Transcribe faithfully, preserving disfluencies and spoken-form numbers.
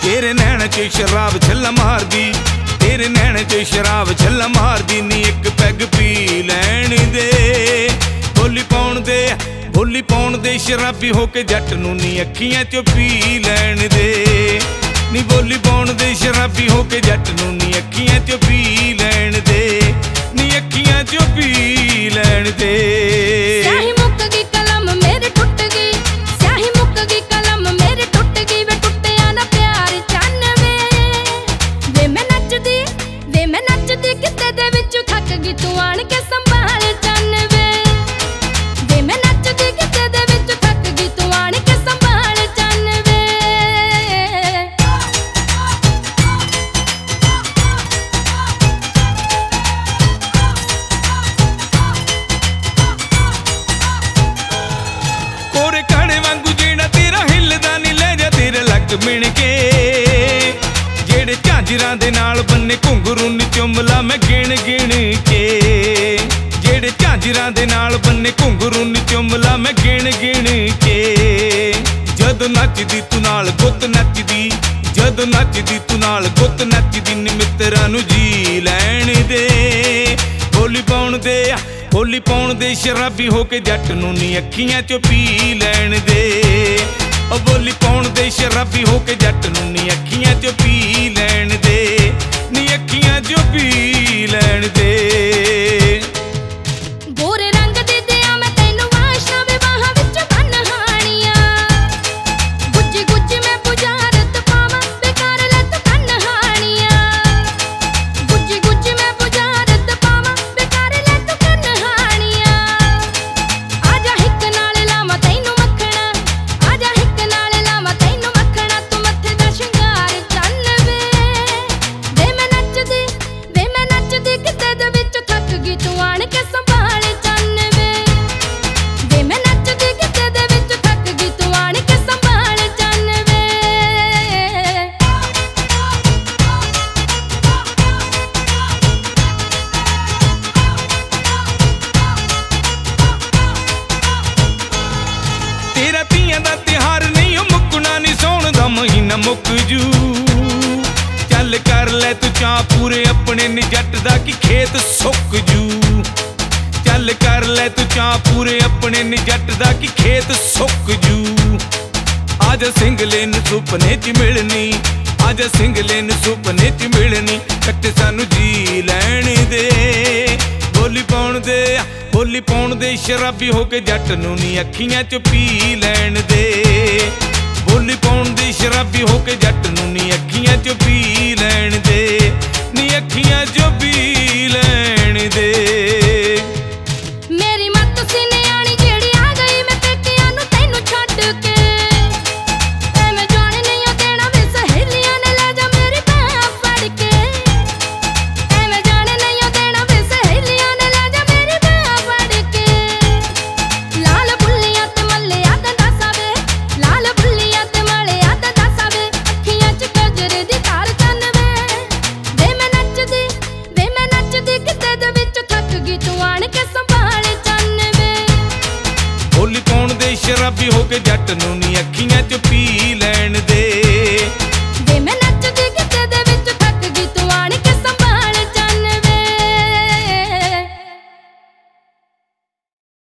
तेरे नैन च शराब छल्ला मारदी, तेरे नैन च शराब छल्ला मारदी नी एक पैग पी लैण दे। बोली पाउण दे बोली पाउण दे शराबी हो के जट नूं नी अखियां चों पी लैण दे। नी बोली पाउण दे शराबी हो के जट नूं नी अखियां चों पी लैण दे, नी अखियां चों पी लैण दे। स्याही मुक गई कलम मेरी टुट गई, स्याही मुक गई कलम मेरी टुट गई वे टुटिया ना प्यार चन वे। वे मैं नचदी वे मैं नचदी किते दे विच थक गई तू आण के संभाल चन वे। वे मैं नचदी किते दे विच थक गई तू आण के संभाल चन वे। कोरे काड़े वांगू जेड़ा तेरा हिलदा नी ले जा तेरे लग मिण के, जेड़े झांजरां दे नाल बन्ने घुंघरू नी चुमला मैं गिण गिण के। जेड़े झांजरां दे नाल बन्ने घुंघरू नी चुमला मैं गिण गिण के। जदों नचदी तू नाल गुੱਤ नचदी, जदों नचदी तू नाल गुੱਤ नचदी नी मित्तरां नूं जी लैण दे। बोली पाउण दे बोली पाउण दे शराबी हो के जट नूं नी अखियां चों पी लैण दे। ओ बोली पाउण दे शराबी हो के जट नूं नी अखियां चों पी लैण दे, नी अखियां चों पी लैण दे। गोरे रंग दी दिया मैं तैनू आशा वे बाहां विच बन हाणियां। गुज्जी गुज्जी मैं बुझारत पावां बेकार ले तू कन हाणियां। गुज्जी गुज्जी मैं बुझारत पावां बेकार ले तू कन हाणियां। आजा हिक नाल लावां तैनू मखणा, आजा हिक नाल लावां तैनू मखणा तू मत्थे दा शिंगार चन वे। वे मैं नचदी वे मैं नचदी किते दे विच थक गई तू आण के संभाल चन वे। वे मैं नचदी किते दे विच थक गई तू आण के संभाल चन वे। तेरा धीआं दा तिहार नहीं ओ मुक्कना नी सौण दा महीना मुक जू। चल कर ले तू चां पूरे अपने नी जट दा कि खेत सुक जू। चल कर ले तू चां पूरे अपने नी जट दा कि खेत सुक जू। आजा सिंगले नूं सुपने च मिलनी, आजा सिंगले नूं सुपने च मिलनी कट्टे सानू जी लैण दे। बोली पाउण दे बोली पाउण दे शराबी हो के जट नूं नी अखियां चों पी लैण दे।